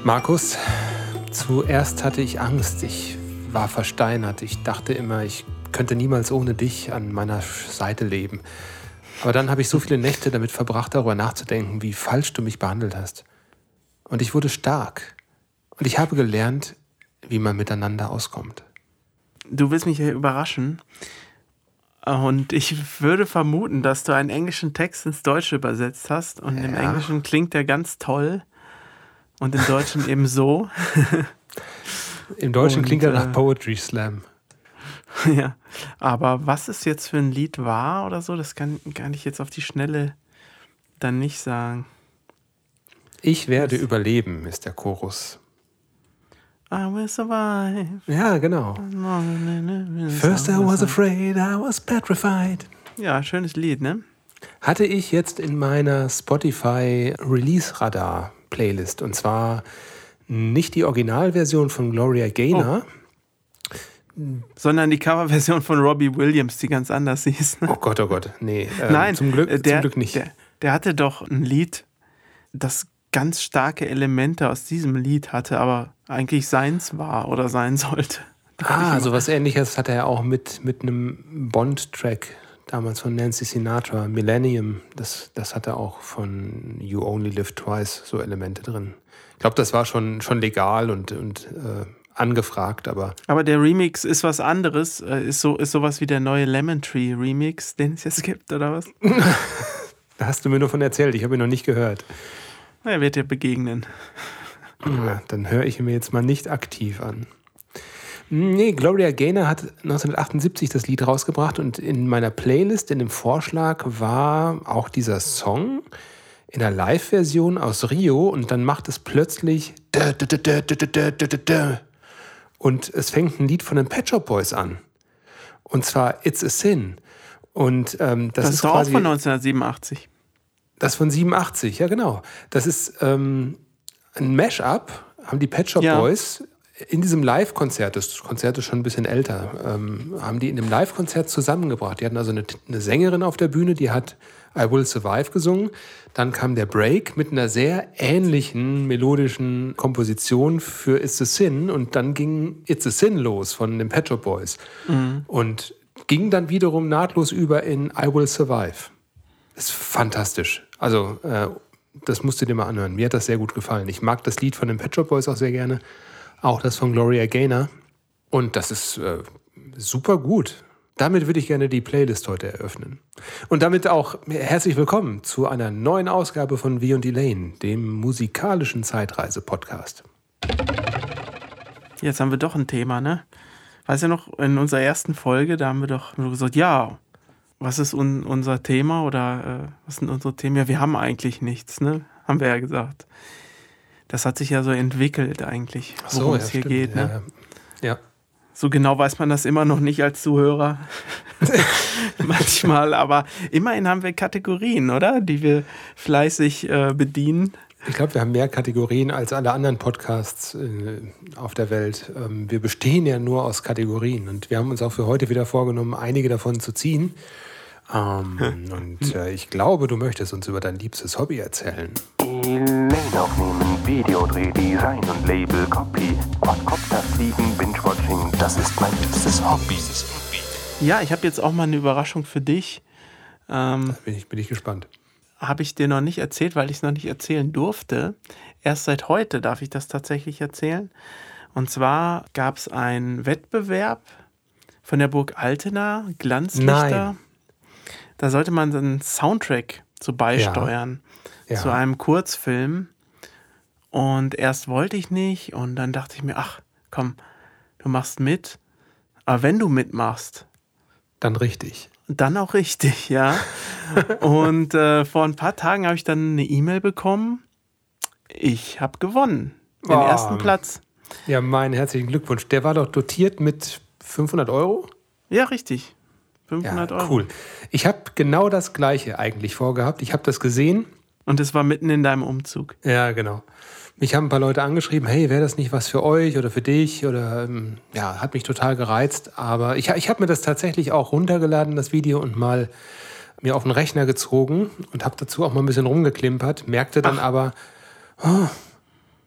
Markus, zuerst hatte ich Angst. Ich war versteinert. Ich dachte immer, ich könnte niemals ohne dich an meiner Seite leben. Aber dann habe ich so viele Nächte damit verbracht, darüber nachzudenken, wie falsch du mich behandelt hast. Und ich wurde stark. Und ich habe gelernt, wie man miteinander auskommt. Du willst mich hier überraschen. Und ich würde vermuten, dass du einen englischen Text ins Deutsche übersetzt hast. Und im Englischen klingt der ganz toll. Und im Deutschen eben so. Im Deutschen klingt er nach Poetry Slam. Ja, aber was es jetzt für ein Lied war oder so, das kann ich jetzt auf die Schnelle dann nicht sagen. Ich werde überleben, ist der Chorus. I will survive. Ja, genau. First I was afraid, I was petrified. Ja, schönes Lied, ne? Hatte ich jetzt in meiner Spotify Release Radar Playlist. Und zwar nicht die Originalversion von Gloria Gaynor. Sondern die Coverversion von Robbie Williams, die ganz anders hieß. Oh Gott, nee. Nein, zum Glück nicht. Der hatte doch ein Lied, das ganz starke Elemente aus diesem Lied hatte, aber eigentlich seins war oder sein sollte. Sowas Ähnliches hatte er auch mit einem Bond-Track damals von Nancy Sinatra, Millennium. Das hatte auch von You Only Live Twice so Elemente drin. Ich glaube, das war schon legal und angefragt, aber... Aber der Remix ist was anderes. Ist sowas wie der neue Lemon Tree Remix, den es jetzt gibt, oder was? Da hast du mir nur von erzählt, ich habe ihn noch nicht gehört. Er wird dir begegnen. Ja, dann höre ich ihn mir jetzt mal nicht aktiv an. Nee, Gloria Gaynor hat 1978 das Lied rausgebracht und in meiner Playlist, in dem Vorschlag, war auch dieser Song in der Live-Version aus Rio und dann macht es plötzlich und es fängt ein Lied von den Pet Shop Boys an. Und zwar It's a Sin. Und das ist doch quasi, auch von 1987. Das von 87, ja genau. Das ist ein Mash-up, haben die Pet Shop Boys in diesem Live-Konzert, das Konzert ist schon ein bisschen älter, haben die in dem Live-Konzert zusammengebracht. Die hatten also eine Sängerin auf der Bühne, die hat I Will Survive gesungen. Dann kam der Break mit einer sehr ähnlichen melodischen Komposition für It's a Sin und dann ging It's a Sin los von den Pet Shop Boys und ging dann wiederum nahtlos über in I Will Survive. Ist fantastisch. Also das musst du dir mal anhören. Mir hat das sehr gut gefallen. Ich mag das Lied von den Pet Shop Boys auch sehr gerne. Auch das von Gloria Gaynor. Und das ist super gut. Damit würde ich gerne die Playlist heute eröffnen. Und damit auch herzlich willkommen zu einer neuen Ausgabe von Wie und Elaine, dem musikalischen Zeitreise-Podcast. Jetzt haben wir doch ein Thema, ne? Weißt du noch, in unserer ersten Folge, da haben wir doch gesagt, ja, was ist unser Thema oder was sind unsere Themen? Ja, wir haben eigentlich nichts, ne? Haben wir ja gesagt. Das hat sich ja so entwickelt eigentlich, worum es hier geht. Ne? Ja. So genau weiß man das immer noch nicht als Zuhörer. Manchmal, aber immerhin haben wir Kategorien, oder? Die wir fleißig bedienen. Ich glaube, wir haben mehr Kategorien als alle anderen Podcasts auf der Welt. Wir bestehen ja nur aus Kategorien und wir haben uns auch für heute wieder vorgenommen, einige davon zu ziehen. Ich glaube, du möchtest uns über dein liebstes Hobby erzählen. Elaine aufnehmen, Videodreh, Design und Label, Copy, Quadcopter fliegen, Binge-Watching, das ist mein liebstes Hobby. Ja, ich habe jetzt auch mal eine Überraschung für dich. Bin ich gespannt. Habe ich dir noch nicht erzählt, weil ich es noch nicht erzählen durfte. Erst seit heute darf ich das tatsächlich erzählen. Und zwar gab es einen Wettbewerb von der Burg Altena, Glanzlichter. Nein. Da sollte man einen Soundtrack zu beisteuern, zu einem Kurzfilm. Und erst wollte ich nicht und dann dachte ich mir, ach komm, du machst mit. Aber wenn du mitmachst, dann richtig. Dann auch richtig, ja. Und vor ein paar Tagen habe ich dann eine E-Mail bekommen. Ich habe gewonnen. Den ersten Platz. Ja, meinen herzlichen Glückwunsch. Der war doch dotiert mit 500 €? Ja, richtig. 500 €. Cool. Ich habe genau das Gleiche eigentlich vorgehabt. Ich habe das gesehen. Und es war mitten in deinem Umzug. Ja, genau. Mich haben ein paar Leute angeschrieben, hey, wäre das nicht was für euch oder für dich? Oder hat mich total gereizt. Aber ich habe mir das tatsächlich auch runtergeladen, das Video, und mal mir auf den Rechner gezogen und habe dazu auch mal ein bisschen rumgeklimpert. Merkte dann aber,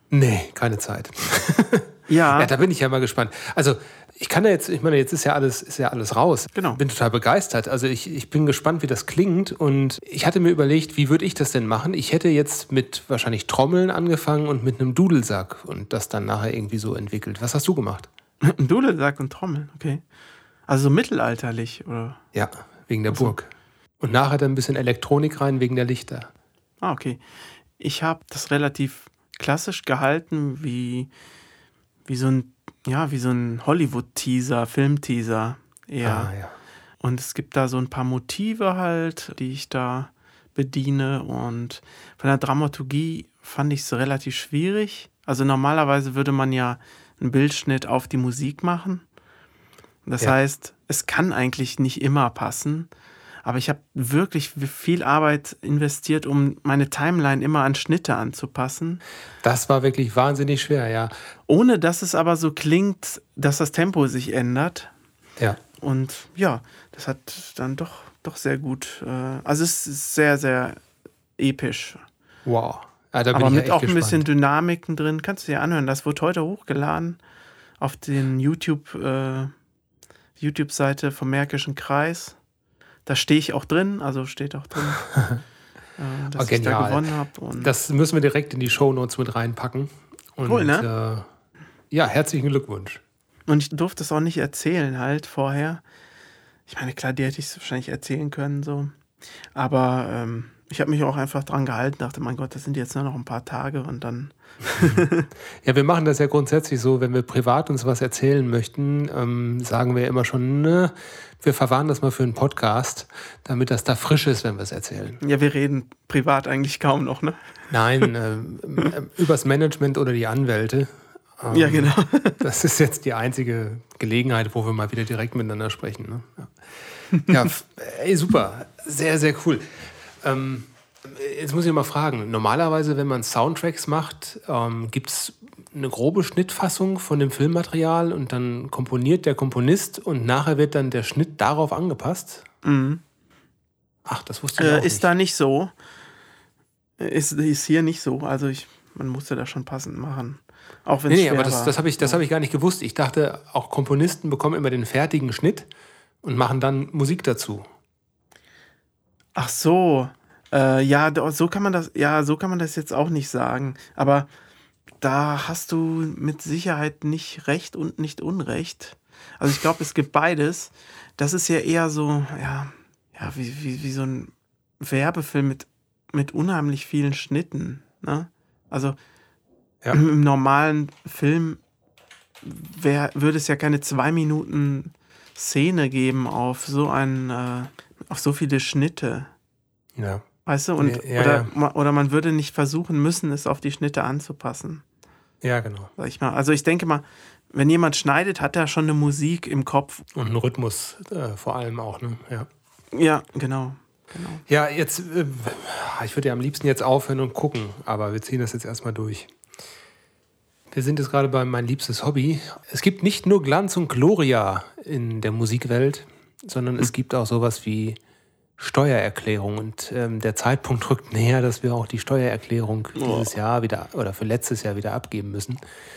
Nee, keine Zeit. Ja. Ja, da bin ich ja mal gespannt. Also jetzt ist ja alles raus. Genau. Bin total begeistert. Also ich bin gespannt, wie das klingt. Und ich hatte mir überlegt, wie würde ich das denn machen? Ich hätte jetzt mit wahrscheinlich Trommeln angefangen und mit einem Dudelsack und das dann nachher irgendwie so entwickelt. Was hast du gemacht? Ein Dudelsack und Trommeln, okay. Also so mittelalterlich, oder? Ja, wegen der Burg. Und nachher dann ein bisschen Elektronik rein wegen der Lichter. Ah, okay. Ich habe das relativ klassisch gehalten, wie so ein Hollywood-Teaser, Film-Teaser eher. Ah, ja. Und es gibt da so ein paar Motive halt, die ich da bediene. Und von der Dramaturgie fand ich es relativ schwierig. Also normalerweise würde man ja einen Bildschnitt auf die Musik machen. Das heißt, es kann eigentlich nicht immer passen. Aber ich habe wirklich viel Arbeit investiert, um meine Timeline immer an Schnitte anzupassen. Das war wirklich wahnsinnig schwer, ja. Ohne dass es aber so klingt, dass das Tempo sich ändert. Ja. Und ja, das hat dann doch sehr gut. Also es ist sehr, sehr episch. Wow. Ja, da bin aber ich mit echt auch ein gespannt. bisschen Dynamiken drin. Kannst du dir anhören. Das wurde heute hochgeladen auf den YouTube-Seite vom Märkischen Kreis. Da stehe ich auch drin, also steht auch drin, dass ich da gewonnen habe. Das müssen wir direkt in die Shownotes mit reinpacken. Und, cool, ne? Ja, herzlichen Glückwunsch. Und ich durfte es auch nicht erzählen halt vorher. Ich meine, klar, die hätte ich es wahrscheinlich erzählen können, so. Aber ich habe mich auch einfach dran gehalten, dachte, mein Gott, das sind jetzt nur noch ein paar Tage und dann... Ja, wir machen das ja grundsätzlich so, wenn wir privat uns was erzählen möchten, sagen wir immer schon, ne, wir verwahren das mal für einen Podcast, damit das da frisch ist, wenn wir es erzählen. Ja, wir reden privat eigentlich kaum noch, ne? Nein, übers Management oder die Anwälte. Ja, genau. Das ist jetzt die einzige Gelegenheit, wo wir mal wieder direkt miteinander sprechen. Ne? Ja, ey, super. Sehr, sehr cool. Jetzt muss ich mal fragen, normalerweise, wenn man Soundtracks macht, gibt es eine grobe Schnittfassung von dem Filmmaterial und dann komponiert der Komponist und nachher wird dann der Schnitt darauf angepasst? Mhm. Ach, das wusste ich auch nicht. Ist da nicht so. Ist hier nicht so. Also man musste das schon passend machen. Auch wenn es schwer aber war. das hab ich gar nicht gewusst. Ich dachte, auch Komponisten bekommen immer den fertigen Schnitt und machen dann Musik dazu. Ach so. So kann man das jetzt auch nicht sagen. Aber da hast du mit Sicherheit nicht Recht und nicht Unrecht. Also ich glaube, es gibt beides. Das ist ja eher so, wie so ein Werbefilm mit unheimlich vielen Schnitten. Ne? Also im normalen Film würde es ja keine 2 Minuten Szene geben auf so viele Schnitte. Ja. Weißt du? Und, oder man würde nicht versuchen müssen, es auf die Schnitte anzupassen. Ja, genau. Sag ich mal. Also ich denke mal, wenn jemand schneidet, hat er schon eine Musik im Kopf. Und einen Rhythmus vor allem auch, ne? Ja, ja genau. Ja, jetzt, ich würde ja am liebsten jetzt aufhören und gucken, aber wir ziehen das jetzt erstmal durch. Wir sind jetzt gerade bei mein liebstes Hobby. Es gibt nicht nur Glanz und Gloria in der Musikwelt, sondern es gibt auch sowas wie Steuererklärung. Und der Zeitpunkt rückt näher, dass wir auch die Steuererklärung dieses Jahr wieder oder für letztes Jahr wieder abgeben müssen.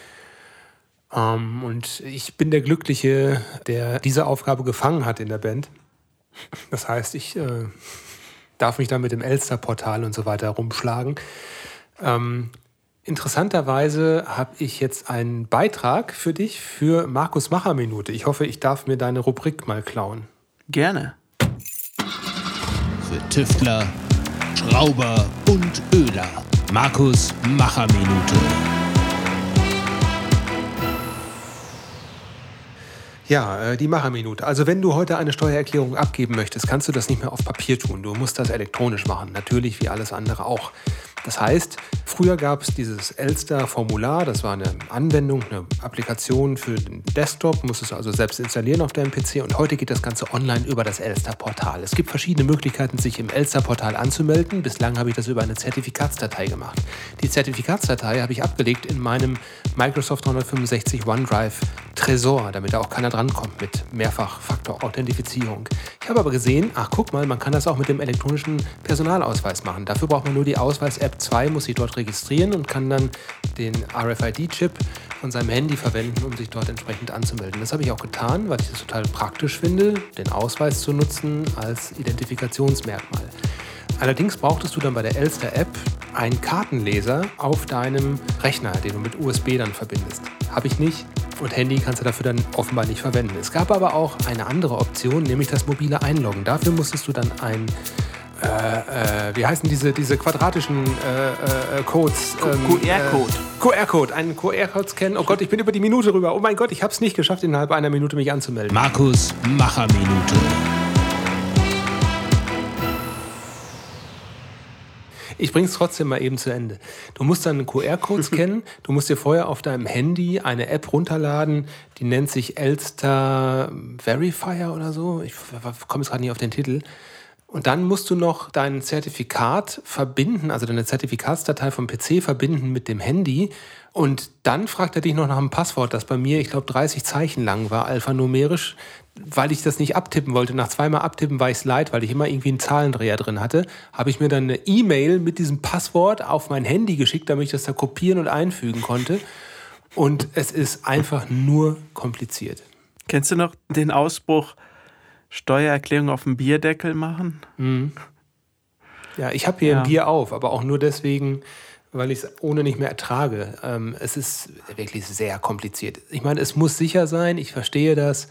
Und ich bin der Glückliche, der diese Aufgabe gefangen hat in der Band. Das heißt, ich darf mich dann mit dem Elster-Portal und so weiter rumschlagen. Interessanterweise habe ich jetzt einen Beitrag für dich für Markus Macher-Minute. Ich hoffe, ich darf mir deine Rubrik mal klauen. Gerne. Für Tüftler, Schrauber und Öler. Markus Macher-Minute. Ja, die Macher-Minute. Also wenn du heute eine Steuererklärung abgeben möchtest, kannst du das nicht mehr auf Papier tun. Du musst das elektronisch machen. Natürlich wie alles andere auch. Das heißt, früher gab es dieses Elster-Formular, das war eine Anwendung, eine Applikation für den Desktop, musst es also selbst installieren auf deinem PC und heute geht das Ganze online über das Elster-Portal. Es gibt verschiedene Möglichkeiten, sich im Elster-Portal anzumelden. Bislang habe ich das über eine Zertifikatsdatei gemacht. Die Zertifikatsdatei habe ich abgelegt in meinem Microsoft 365 OneDrive Tresor, damit da auch keiner drankommt mit Mehrfach-Faktor-Authentifizierung. Ich habe aber gesehen, ach guck mal, man kann das auch mit dem elektronischen Personalausweis machen. Dafür braucht man nur die Ausweis-App 2, muss sich dort registrieren und kann dann den RFID-Chip von seinem Handy verwenden, um sich dort entsprechend anzumelden. Das habe ich auch getan, weil ich das total praktisch finde, den Ausweis zu nutzen als Identifikationsmerkmal. Allerdings brauchtest du dann bei der Elster-App einen Kartenleser auf deinem Rechner, den du mit USB dann verbindest. Habe ich nicht. Und Handy kannst du dafür dann offenbar nicht verwenden. Es gab aber auch eine andere Option, nämlich das mobile Einloggen. Dafür musstest du dann ein, wie heißen diese quadratischen Codes? QR-Code. QR-Code, einen QR-Code scannen. Oh Gott, ich bin über die Minute rüber. Oh mein Gott, ich habe es nicht geschafft, innerhalb einer Minute mich anzumelden. Markus Macherminute. Ich bringe es trotzdem mal eben zu Ende. Du musst dann einen QR-Code scannen. Du musst dir vorher auf deinem Handy eine App runterladen, die nennt sich Elster Verifier oder so. Ich komme jetzt gerade nicht auf den Titel. Und dann musst du noch dein Zertifikat verbinden, also deine Zertifikatsdatei vom PC verbinden mit dem Handy. Und dann fragt er dich noch nach einem Passwort, das bei mir, ich glaube, 30 Zeichen lang war, alphanumerisch, weil ich das nicht abtippen wollte. Nach zweimal abtippen war ich es leid, weil ich immer irgendwie einen Zahlendreher drin hatte. Habe ich mir dann eine E-Mail mit diesem Passwort auf mein Handy geschickt, damit ich das da kopieren und einfügen konnte. Und es ist einfach nur kompliziert. Kennst du noch den Ausspruch, Steuererklärung auf dem Bierdeckel machen? Mhm. Ja, ich habe hier ein Bier auf, aber auch nur deswegen, weil ich es ohne nicht mehr ertrage. Es ist wirklich sehr kompliziert. Ich meine, es muss sicher sein, ich verstehe das.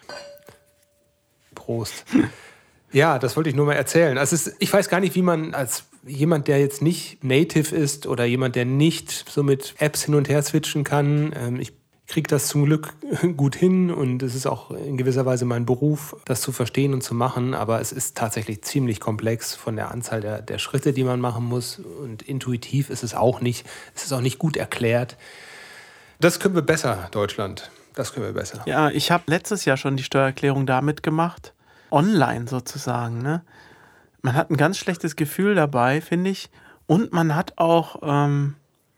Prost. Ja, das wollte ich nur mal erzählen. Also ich weiß gar nicht, wie man als jemand, der jetzt nicht native ist oder jemand, der nicht so mit Apps hin und her switchen kann, ich kriege das zum Glück gut hin und es ist auch in gewisser Weise mein Beruf, das zu verstehen und zu machen, aber es ist tatsächlich ziemlich komplex von der Anzahl der Schritte, die man machen muss und intuitiv ist es auch nicht. Es ist auch nicht gut erklärt. Das können wir besser, Deutschland. Das können wir besser. Ja, ich habe letztes Jahr schon die Steuererklärung damit gemacht, online sozusagen. Ne? Man hat ein ganz schlechtes Gefühl dabei, finde ich, und man hat auch irgendwie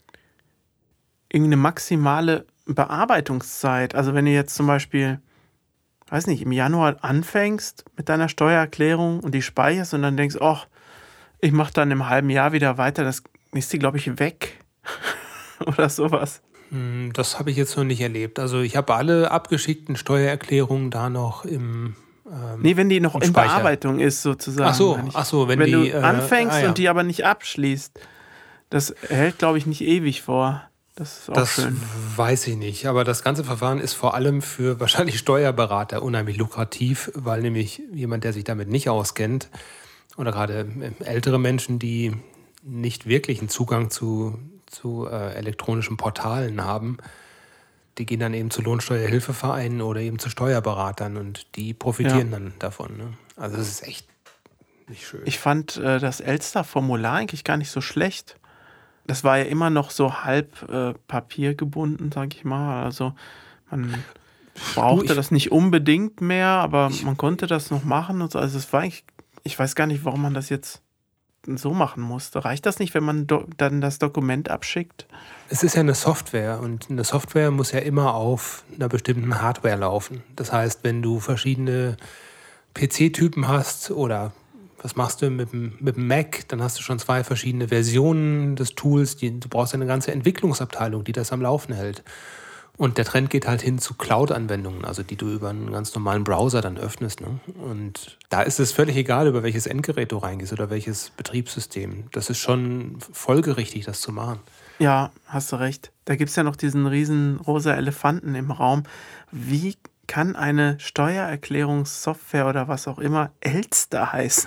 eine maximale Bearbeitungszeit. Also wenn du jetzt zum Beispiel, weiß nicht, im Januar anfängst mit deiner Steuererklärung und die speicherst und dann denkst, oh, ich mache dann im halben Jahr wieder weiter, das ist die, glaube ich, weg. Oder sowas. Das habe ich jetzt noch nicht erlebt. Also ich habe alle abgeschickten Steuererklärungen da noch im nee, wenn die noch in Bearbeitung ist sozusagen. Ach so, wenn du die anfängst und die aber nicht abschließt, das hält, glaube ich, nicht ewig vor. Das ist auch schön. Das weiß ich nicht, aber das ganze Verfahren ist vor allem für wahrscheinlich Steuerberater unheimlich lukrativ, weil nämlich jemand, der sich damit nicht auskennt oder gerade ältere Menschen, die nicht wirklich einen Zugang zu elektronischen Portalen haben, die gehen dann eben zu Lohnsteuerhilfevereinen oder eben zu Steuerberatern und die profitieren dann davon. Ne? Also das ist echt nicht schön. Ich fand das Elster-Formular eigentlich gar nicht so schlecht. Das war ja immer noch so halb papiergebunden, sag ich mal. Also man brauchte das nicht unbedingt mehr, aber man konnte das noch machen. Und so. Also es war eigentlich, ich weiß gar nicht, warum man das jetzt so machen musste. Reicht das nicht, wenn man dann das Dokument abschickt? Es ist ja eine Software und eine Software muss ja immer auf einer bestimmten Hardware laufen. Das heißt, wenn du verschiedene PC-Typen hast oder was machst du mit dem Mac, dann hast du schon 2 verschiedene Versionen des Tools. Du brauchst eine ganze Entwicklungsabteilung, die das am Laufen hält. Und der Trend geht halt hin zu Cloud-Anwendungen, also die du über einen ganz normalen Browser dann öffnest. Ne? Und da ist es völlig egal, über welches Endgerät du reingehst oder welches Betriebssystem. Das ist schon folgerichtig, das zu machen. Ja, hast du recht. Da gibt es ja noch diesen riesen rosa Elefanten im Raum. Wie kann eine Steuererklärungssoftware oder was auch immer Elster heißen?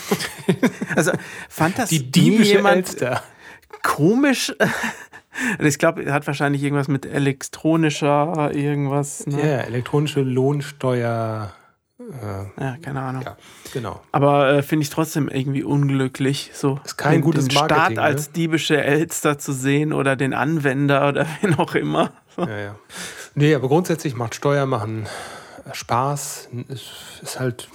Also fand das die diebische jemand Elster komisch? Ich glaube, er hat wahrscheinlich irgendwas mit elektronischer irgendwas. Ne? Ja, elektronische Lohnsteuer. Ja, keine Ahnung. Ja, genau. Aber finde ich trotzdem irgendwie unglücklich, so ist kein gutes den Marketing, Staat als diebische Elster zu sehen oder den Anwender oder wen auch immer. So. Ja. Nee, aber grundsätzlich macht Steuer machen Spaß. Ist halt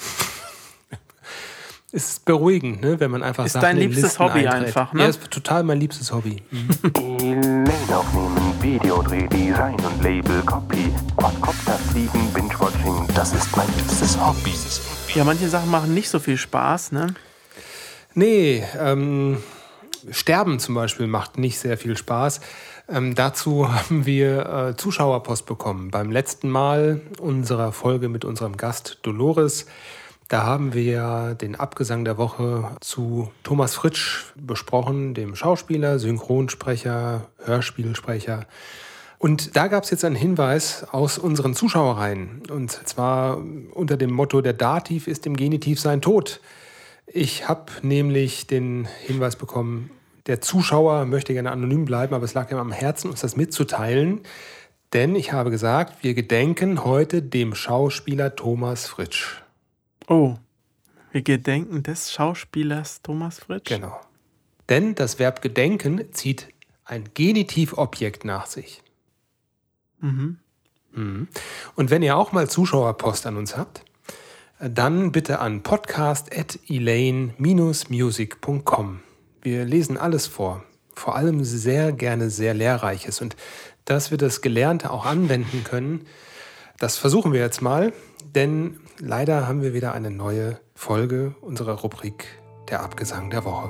ist beruhigend, ne? Wenn man einfach ist Sachen dein liebstes Listen Hobby einträgt. einfach, ne? Ja, ist total mein liebstes Hobby. E-Mail aufnehmen, Videodreh, Design und Label, Copy, Quadcopter fliegen, Binge-Watching, das ist mein liebstes Hobby. Ja, manche Sachen machen nicht so viel Spaß, ne? Nee, Sterben zum Beispiel macht nicht sehr viel Spaß. Dazu haben wir Zuschauerpost bekommen. Beim letzten Mal unserer Folge mit unserem Gast Dolores, da haben wir den Abgesang der Woche zu Thomas Fritsch besprochen, dem Schauspieler, Synchronsprecher, Hörspielsprecher. Und da gab es jetzt einen Hinweis aus unseren Zuschauerreihen. Und zwar unter dem Motto, der Dativ ist im Genitiv sein Tod. Ich habe nämlich den Hinweis bekommen, der Zuschauer möchte gerne anonym bleiben, aber es lag ihm am Herzen, uns das mitzuteilen. Denn ich habe gesagt, wir gedenken heute dem Schauspieler Thomas Fritsch. Oh, wir gedenken des Schauspielers Thomas Fritsch? Genau. Denn das Verb gedenken zieht ein Genitivobjekt nach sich. Und wenn ihr auch mal Zuschauerpost an uns habt, dann bitte an podcast@elaine-music.com. Wir lesen alles vor, vor allem sehr gerne sehr Lehrreiches. Und dass wir das Gelernte auch anwenden können, das versuchen wir jetzt mal, denn leider haben wir wieder eine neue Folge unserer Rubrik Der Abgesang der Woche.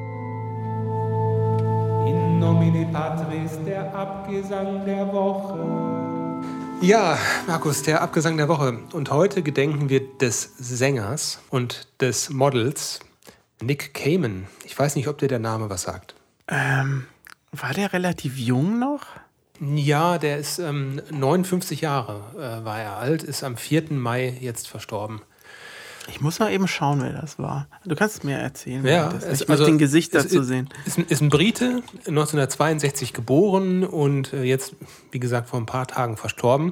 In nomine Patris, der Abgesang der Woche. Ja, Markus, der Abgesang der Woche. Und heute gedenken wir des Sängers und des Models Nick Kamen. Ich weiß nicht, ob dir der Name was sagt. War der relativ jung noch? Ja, der ist 59 Jahre war er alt, ist am 4. Mai jetzt verstorben. Ich muss mal eben schauen, wer das war. Du kannst es mir erzählen. Ja, ich möchte den Gesichter zu sehen. Ist ein Brite, 1962 geboren und jetzt, wie gesagt, vor ein paar Tagen verstorben.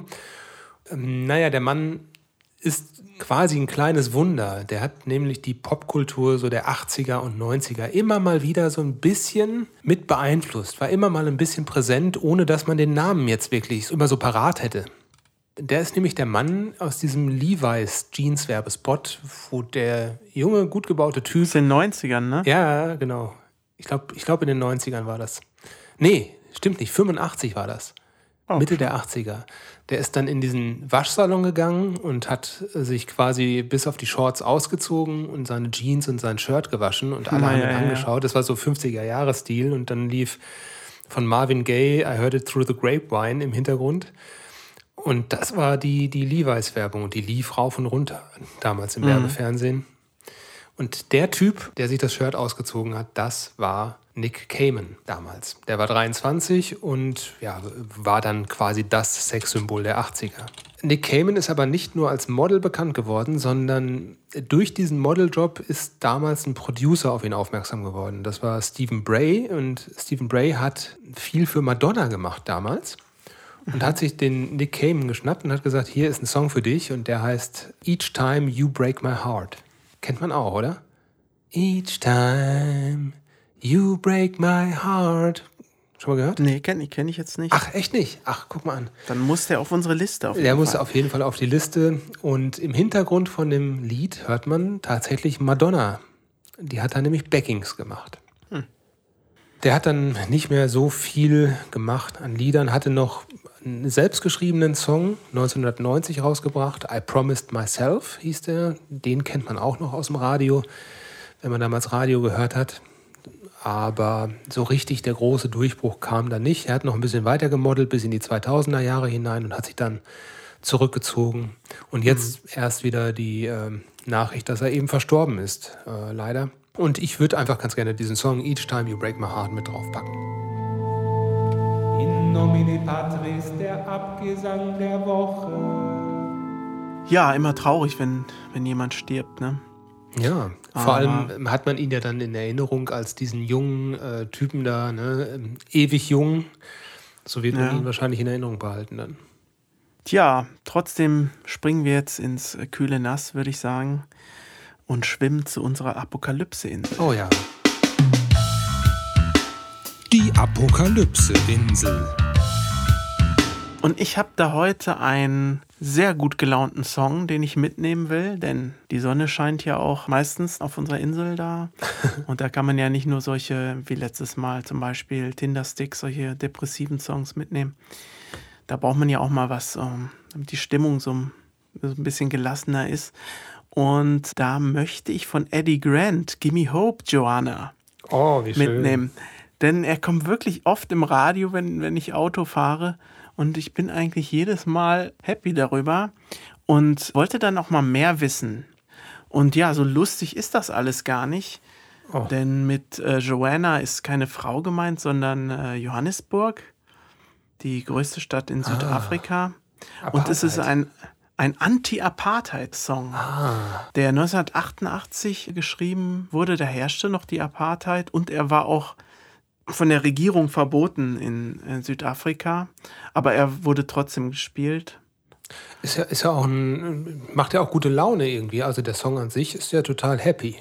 Der Mann ist quasi ein kleines Wunder. Der hat nämlich die Popkultur so der 80er und 90er immer mal wieder so ein bisschen mit beeinflusst. War immer mal ein bisschen präsent, ohne dass man den Namen jetzt wirklich immer so parat hätte. Der ist nämlich der Mann aus diesem Levi's Jeans-Werbespot, wo der junge, gut gebaute Typ... Das ist in den 90ern, ne? Ja, genau. Ich glaub, in den 90ern war das. Nee, stimmt nicht. 85 war das. Oh, Mitte der 80er. Der ist dann in diesen Waschsalon gegangen und hat sich quasi bis auf die Shorts ausgezogen und seine Jeans und sein Shirt gewaschen und alle haben ihn angeschaut. Das war so 50er-Jahre-Stil und dann lief von Marvin Gaye I Heard It Through the Grapevine im Hintergrund. Und das war die Levi's-Werbung und die lief rauf und runter damals im Werbefernsehen. Und der Typ, der sich das Shirt ausgezogen hat, das war Nick Kamen damals. Der war 23 und war dann quasi das Sexsymbol der 80er. Nick Kamen ist aber nicht nur als Model bekannt geworden, sondern durch diesen Modeljob ist damals ein Producer auf ihn aufmerksam geworden. Das war Stephen Bray und Stephen Bray hat viel für Madonna gemacht damals. Und hat sich den Nick Kamen geschnappt und hat gesagt, hier ist ein Song für dich und der heißt Each Time You Break My Heart. Kennt man auch, oder? Each time you break my heart. Schon mal gehört? Nee, kenn ich jetzt nicht. Auf echt nicht? Ach, guck mal an. Dann muss der auf unsere Liste. Der muss auf jeden Fall auf die Liste. Und im Hintergrund von dem Lied hört man tatsächlich Madonna. Die hat da nämlich Backings gemacht. Der hat dann nicht mehr so viel gemacht an Liedern, hatte noch einen selbstgeschriebenen Song 1990 rausgebracht. I Promised Myself hieß der. Den kennt man auch noch aus dem Radio, wenn man damals Radio gehört hat. Aber so richtig der große Durchbruch kam da nicht. Er hat noch ein bisschen weiter gemodelt bis in die 2000er Jahre hinein und hat sich dann zurückgezogen. Und jetzt erst wieder die Nachricht, dass er eben verstorben ist, leider. Und ich würde einfach ganz gerne diesen Song Each Time You Break My Heart mit draufpacken. In nomine Patris, der Abgesang der Woche. Ja, immer traurig, wenn jemand stirbt, ne? Ja, vor allem hat man ihn ja dann in Erinnerung als diesen jungen Typen da, ne? Ewig jung. So wird man ihn wahrscheinlich in Erinnerung behalten dann. Tja, trotzdem springen wir jetzt ins kühle Nass, würde ich sagen. Und schwimmen zu unserer Apokalypse-Insel. Oh ja. Die Apokalypse-Insel. Und ich habe da heute einen sehr gut gelaunten Song, den ich mitnehmen will, denn die Sonne scheint ja auch meistens auf unserer Insel da. Und da kann man ja nicht nur solche, wie letztes Mal zum Beispiel Tindersticks, solche depressiven Songs mitnehmen. Da braucht man ja auch mal was, damit die Stimmung so ein bisschen gelassener ist. Und da möchte ich von Eddie Grant, Gimme Hope, Joanna. Oh, wie schön. mitnehmen. Denn er kommt wirklich oft im Radio, wenn ich Auto fahre. Und ich bin eigentlich jedes Mal happy darüber und wollte dann auch mal mehr wissen. Und ja, so lustig ist das alles gar nicht. Oh. Denn mit Joanna ist keine Frau gemeint, sondern Johannesburg, die größte Stadt in Südafrika. Und es ist ein Anti-Apartheid-Song, der 1988 geschrieben wurde. Da herrschte noch die Apartheid und er war auch von der Regierung verboten in Südafrika. Aber er wurde trotzdem gespielt. Ist ja auch macht ja auch gute Laune irgendwie. Also der Song an sich ist ja total happy.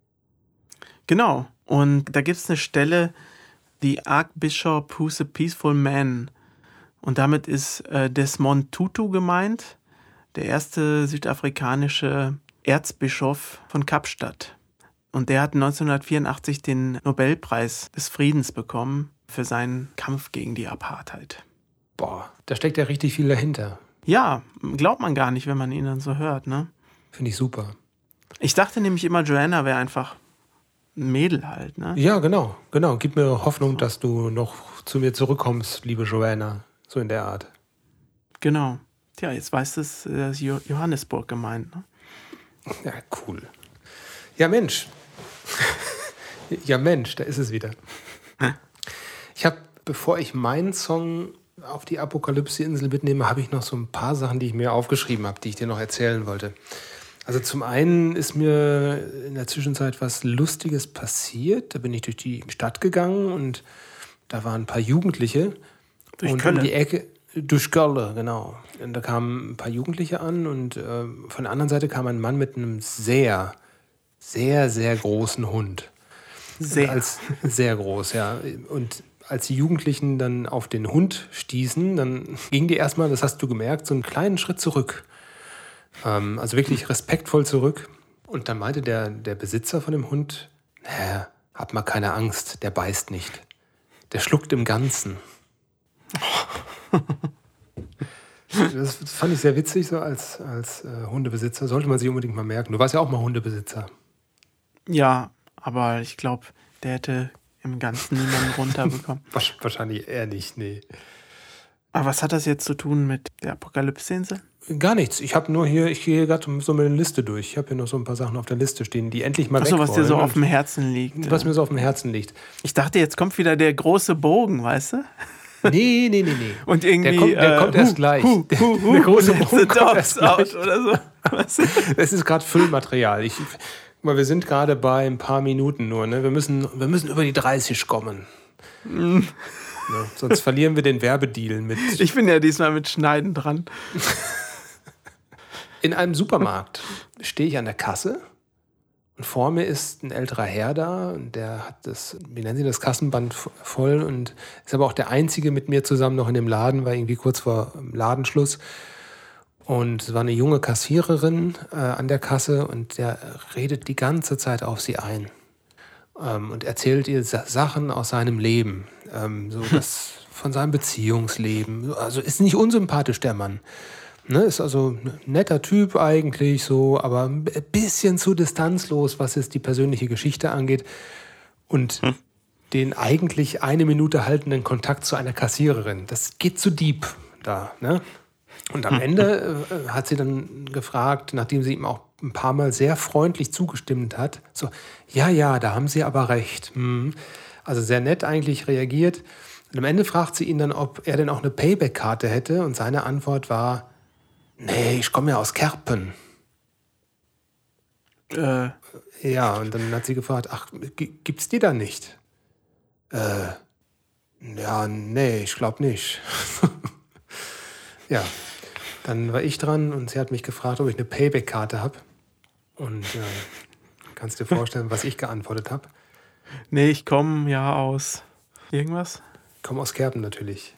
Genau. Und da gibt es eine Stelle, The Archbishop Who's a Peaceful Man. Und damit ist Desmond Tutu gemeint, der erste südafrikanische Erzbischof von Kapstadt. Und der hat 1984 den Nobelpreis des Friedens bekommen für seinen Kampf gegen die Apartheid. Boah, da steckt ja richtig viel dahinter. Ja, glaubt man gar nicht, wenn man ihn dann so hört, ne? Finde ich super. Ich dachte nämlich immer, Joanna wäre einfach ein Mädel halt, ne? Ja, genau. Gib mir Hoffnung, dass du noch zu mir zurückkommst, liebe Joanna. So in der Art. Genau. Tja, jetzt weißt du, es ist Johannesburg gemeint, ne? Ja, cool. Ja, Mensch. Ja, Mensch, da ist es wieder. Ich habe, bevor ich meinen Song auf die Apokalypse-Insel mitnehme, habe ich noch so ein paar Sachen, die ich mir aufgeschrieben habe, die ich dir noch erzählen wollte. Also zum einen ist mir in der Zwischenzeit was Lustiges passiert. Da bin ich durch die Stadt gegangen und da waren ein paar Jugendliche. Durch und Köln? um die Ecke, durch Köln, genau. Und da kamen ein paar Jugendliche an und von der anderen Seite kam ein Mann mit einem sehr, sehr, sehr großen Hund. Sehr groß, ja. Und als die Jugendlichen dann auf den Hund stießen, dann gingen die erstmal, das hast du gemerkt, so einen kleinen Schritt zurück. Also wirklich respektvoll zurück. Und dann meinte der Besitzer von dem Hund, hab mal keine Angst, der beißt nicht. Der schluckt im Ganzen. Das fand ich sehr witzig, so als Hundebesitzer. Sollte man sich unbedingt mal merken. Du warst ja auch mal Hundebesitzer. Ja, aber ich glaube, der hätte im Ganzen niemanden runterbekommen. Wahrscheinlich eher nicht, nee. Aber was hat das jetzt zu tun mit der Apokalypse-Insel? Gar nichts. Ich gehe gerade so meine Liste durch. Ich habe hier noch so ein paar Sachen auf der Liste stehen, die endlich mal weg wollen. Was dir so auf dem Herzen liegt. Was mir so auf dem Herzen liegt. Ich dachte, jetzt kommt wieder der große Bogen, weißt du? Nee. Und irgendwie der kommt erst gleich. Der große Bogen kommt erst gleich. Oder so. Es ist gerade Füllmaterial. Wir sind gerade bei ein paar Minuten nur. Ne? Wir müssen über die 30 kommen. Ne? Sonst verlieren wir den Werbedeal mit. Ich bin ja diesmal mit Schneiden dran. In einem Supermarkt stehe ich an der Kasse und vor mir ist ein älterer Herr da und der hat das Kassenband voll und ist aber auch der Einzige mit mir zusammen noch in dem Laden, war irgendwie kurz vor Ladenschluss. Und es war eine junge Kassiererin an der Kasse und der redet die ganze Zeit auf sie ein und erzählt ihr Sachen aus seinem Leben, von seinem Beziehungsleben. Also ist nicht unsympathisch, der Mann. Ne, ist also ein netter Typ eigentlich, so, aber ein bisschen zu distanzlos, was jetzt die persönliche Geschichte angeht. Und den eigentlich 1 Minute haltenden Kontakt zu einer Kassiererin. Das geht zu deep da. Ne? Und am Ende hat sie dann gefragt, nachdem sie ihm auch ein paar Mal sehr freundlich zugestimmt hat, so, ja, da haben Sie aber recht. Also sehr nett eigentlich reagiert. Und am Ende fragt sie ihn dann, ob er denn auch eine Payback-Karte hätte. Und seine Antwort war, nee, ich komme ja aus Kerpen. Ja, und dann hat sie gefragt, ach, gibt's die da nicht? Ja, nee, ich glaube nicht. Ja, dann war ich dran und sie hat mich gefragt, ob ich eine Payback-Karte habe. Und kannst dir vorstellen, was ich geantwortet habe? Nee, ich komme ja aus irgendwas. Ich komme aus Kerpen natürlich.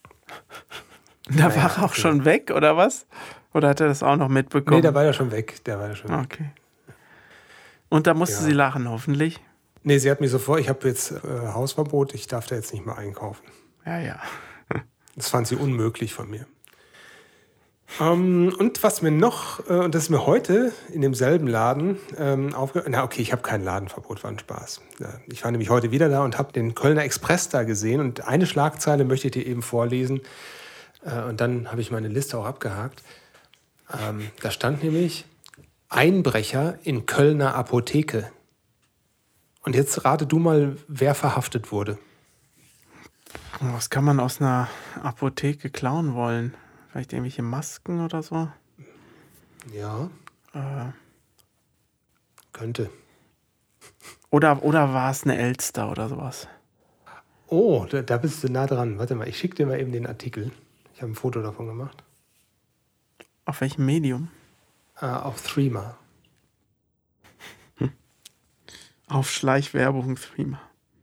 Da war er auch schon weg, oder was? Oder hat er das auch noch mitbekommen? Nee, der war ja schon weg. Okay. Und da musste sie lachen, hoffentlich? Nee, sie hat mich sofort, ich habe jetzt Hausverbot, ich darf da jetzt nicht mehr einkaufen. Ja. Das fand sie unmöglich von mir. Und was mir noch, und das ist mir heute in demselben Laden aufgefallen. Na okay, ich habe kein Ladenverbot, war ein Spaß. Ja, ich war nämlich heute wieder da und habe den Kölner Express da gesehen. Und eine Schlagzeile möchte ich dir eben vorlesen. Und dann habe ich meine Liste auch abgehakt. Da stand nämlich Einbrecher in Kölner Apotheke. Und jetzt rate du mal, wer verhaftet wurde. Was kann man aus einer Apotheke klauen wollen? Vielleicht irgendwelche Masken oder so? Ja. Könnte. Oder war es eine Elster oder sowas? Oh, da bist du nah dran. Warte mal, ich schicke dir mal eben den Artikel. Ich habe ein Foto davon gemacht. Auf welchem Medium? Auf Threema. Auf Schleichwerbung Threema.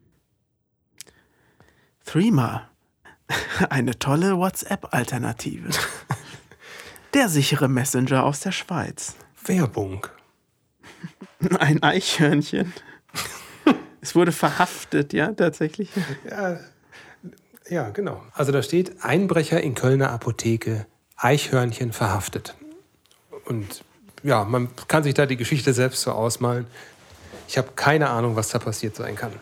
Threema. Eine tolle WhatsApp-Alternative. Der sichere Messenger aus der Schweiz. Werbung. Ein Eichhörnchen. Es wurde verhaftet, ja, tatsächlich. Ja, genau. Also da steht, Einbrecher in Kölner Apotheke, Eichhörnchen verhaftet. Und ja, man kann sich da die Geschichte selbst so ausmalen. Ich habe keine Ahnung, was da passiert sein kann.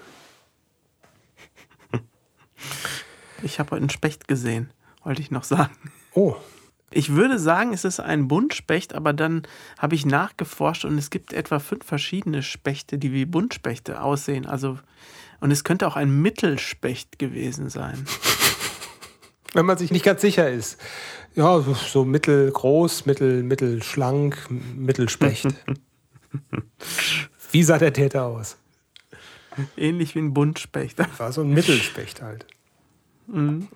Ich habe heute einen Specht gesehen, wollte ich noch sagen. Oh. Ich würde sagen, es ist ein Buntspecht, aber dann habe ich nachgeforscht und es gibt etwa 5 verschiedene Spechte, die wie Buntspechte aussehen. Also, und es könnte auch ein Mittelspecht gewesen sein. Wenn man sich nicht ganz sicher ist. Ja, so mittelgroß, mittelschlank, Mittelspecht. Wie sah der Täter aus? Ähnlich wie ein Buntspecht. War so ein Mittelspecht halt. Mhm.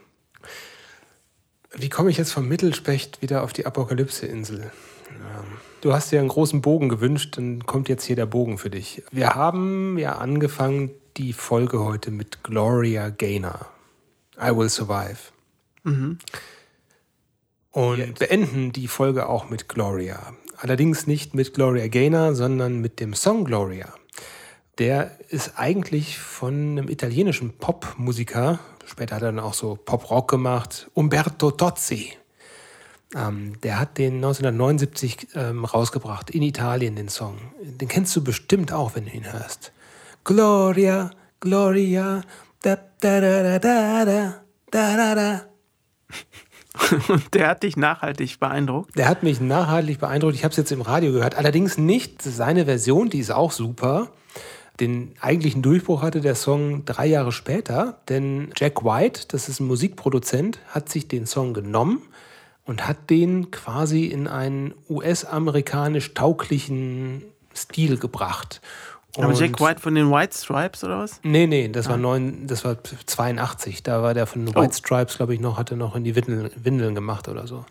Wie komme ich jetzt vom Mittelspecht wieder auf die Apokalypse-Insel? Du hast dir einen großen Bogen gewünscht, dann kommt jetzt hier der Bogen für dich. Wir haben ja angefangen, die Folge heute mit Gloria Gaynor. I Will Survive. Mhm. Und beenden die Folge auch mit Gloria. Allerdings nicht mit Gloria Gaynor, sondern mit dem Song Gloria. Der ist eigentlich von einem italienischen Popmusiker, später hat er dann auch so Pop-Rock gemacht, Umberto Tozzi. Der hat den 1979 rausgebracht, in Italien, den Song. Den kennst du bestimmt auch, wenn du ihn hörst. Gloria, Gloria, da da da da da da da. Und der hat dich nachhaltig beeindruckt? Der hat mich nachhaltig beeindruckt. Ich habe es jetzt im Radio gehört. Allerdings nicht seine Version, die ist auch super. Den eigentlichen Durchbruch hatte der Song 3 Jahre später, denn Jack White, das ist ein Musikproduzent, hat sich den Song genommen und hat den quasi in einen US-amerikanisch tauglichen Stil gebracht. Aber Jack White von den White Stripes oder was? Nee, das war 82. Da war der von den White Stripes, glaube ich, hatte noch in die Windeln gemacht oder so.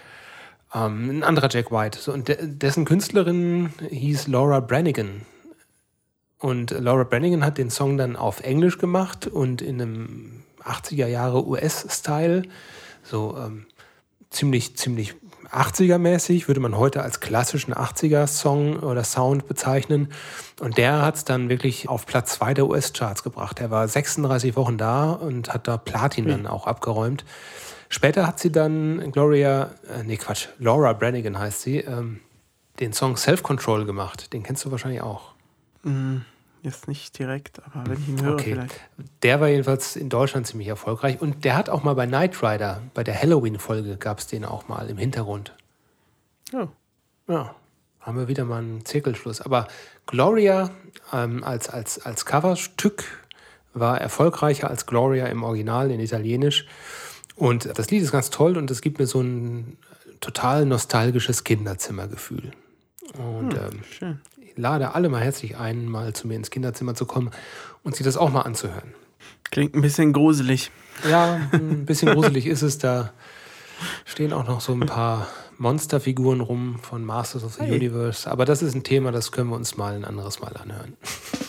Ein anderer Jack White. So, und dessen Künstlerin hieß Laura Branigan. Und Laura Branigan hat den Song dann auf Englisch gemacht und in einem 80er Jahre US-Style, so ziemlich 80er-mäßig, würde man heute als klassischen 80er-Song oder Sound bezeichnen. Und der hat es dann wirklich auf Platz 2 der US-Charts gebracht. Er war 36 Wochen da und hat da Platin dann auch abgeräumt. Später hat sie dann Laura Branigan heißt sie, den Song Self-Control gemacht. Den kennst du wahrscheinlich auch. Jetzt nicht direkt, aber wenn ich ihn höre vielleicht. Der war jedenfalls in Deutschland ziemlich erfolgreich. Und der hat auch mal bei Knight Rider, bei der Halloween-Folge, gab es den auch mal im Hintergrund. Oh. Ja, haben wir wieder mal einen Zirkelschluss. Aber Gloria als Coverstück war erfolgreicher als Gloria im Original in Italienisch. Und das Lied ist ganz toll und es gibt mir so ein total nostalgisches Kinderzimmergefühl. Und schön. ich lade alle mal herzlich ein, mal zu mir ins Kinderzimmer zu kommen und sich das auch mal anzuhören. Klingt ein bisschen gruselig. Ja, ein bisschen gruselig ist es. Da stehen auch noch so ein paar Monsterfiguren rum von Masters of the Universe. Aber das ist ein Thema, das können wir uns mal ein anderes Mal anhören.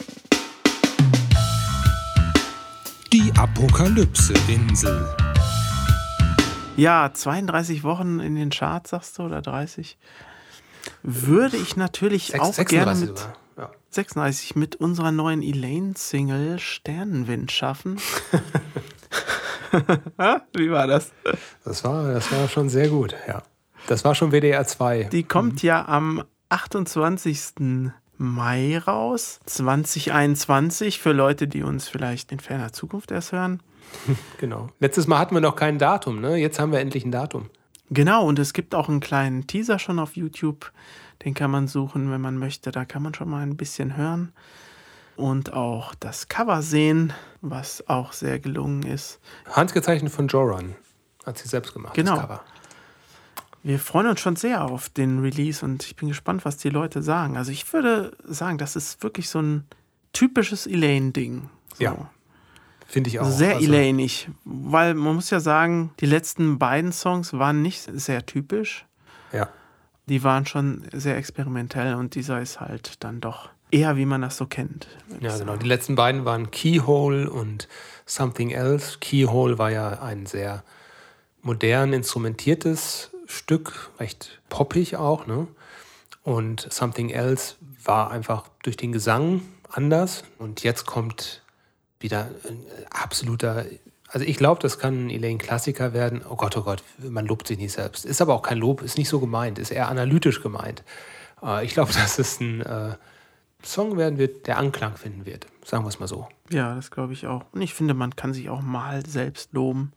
Die Apokalypse-Insel. Ja, 32 Wochen in den Charts, sagst du, oder 30? Würde ich natürlich auch gerne mit 36 mit unserer neuen Elaine-Single Sternenwind schaffen. Wie war das? Das war schon sehr gut, ja. Das war schon WDR 2. Die kommt ja am 28. Mai raus, 2021, für Leute, die uns vielleicht in ferner Zukunft erst hören. Genau. Letztes Mal hatten wir noch kein Datum, ne? Jetzt haben wir endlich ein Datum. Genau, und es gibt auch einen kleinen Teaser schon auf YouTube. Den kann man suchen, wenn man möchte. Da kann man schon mal ein bisschen hören. Und auch das Cover sehen, was auch sehr gelungen ist. Handgezeichnet von Joran. Hat sie selbst gemacht, genau. Das Cover. Wir freuen uns schon sehr auf den Release und ich bin gespannt, was die Leute sagen. Also ich würde sagen, das ist wirklich so ein typisches Elaine-Ding. So. Ja, finde ich auch. Also sehr Elaine-ig, weil man muss ja sagen, die letzten beiden Songs waren nicht sehr typisch. Ja. Die waren schon sehr experimentell und dieser ist halt dann doch eher, wie man das so kennt. Ja, genau. Die letzten beiden waren Keyhole und Something Else. Keyhole war ja ein sehr modern instrumentiertes Stück, recht poppig auch, ne? Und Something Else war einfach durch den Gesang anders. Und jetzt kommt wieder ein absoluter, also ich glaube, das kann ein Elaine-Klassiker werden. Oh Gott, man lobt sich nicht selbst. Ist aber auch kein Lob, ist nicht so gemeint, ist eher analytisch gemeint. Ich glaube, dass es ein Song werden wird, der Anklang finden wird. Sagen wir es mal so. Ja, das glaube ich auch. Und ich finde, man kann sich auch mal selbst loben.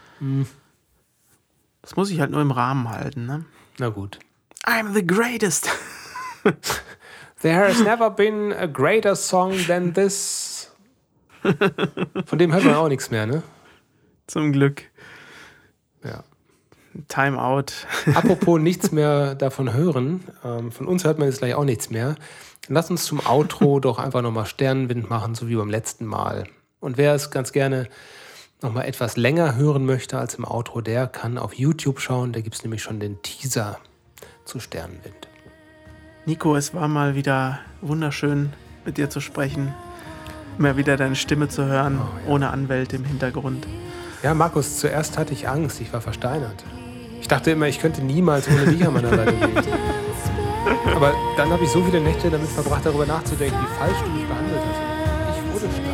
Das muss ich halt nur im Rahmen halten, ne? Na gut. I'm the greatest. There has never been a greater song than this. Von dem hört man auch nichts mehr, ne? Zum Glück. Ja. Time out. Apropos nichts mehr davon hören, von uns hört man jetzt gleich auch nichts mehr. Lass uns zum Outro doch einfach nochmal Sternenwind machen, so wie beim letzten Mal. Und wer es ganz gerne nochmal etwas länger hören möchte als im Outro, der kann auf YouTube schauen. Da gibt es nämlich schon den Teaser zu Sternenwind. Nico, es war mal wieder wunderschön, mit dir zu sprechen. Mal wieder deine Stimme zu hören, ohne Anwälte im Hintergrund. Ja, Markus, zuerst hatte ich Angst, ich war versteinert. Ich dachte immer, ich könnte niemals ohne dich an meiner Seite leben. Aber dann habe ich so viele Nächte damit verbracht, darüber nachzudenken, wie falsch du mich behandelt hast. Ich wurde stark.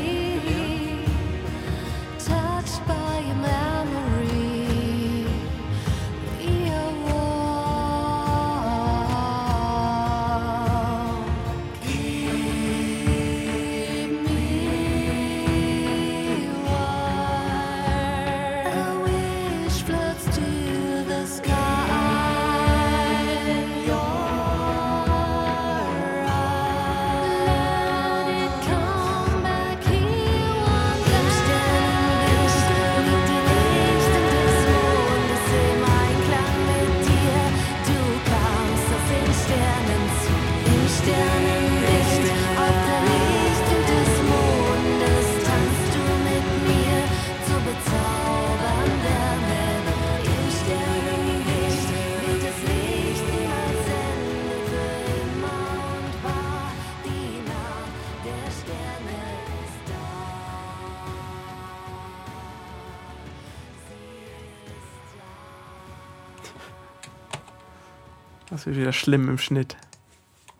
Das wird wieder schlimm im Schnitt.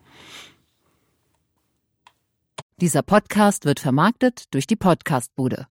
Dieser Podcast wird vermarktet durch die Podcast-Bude.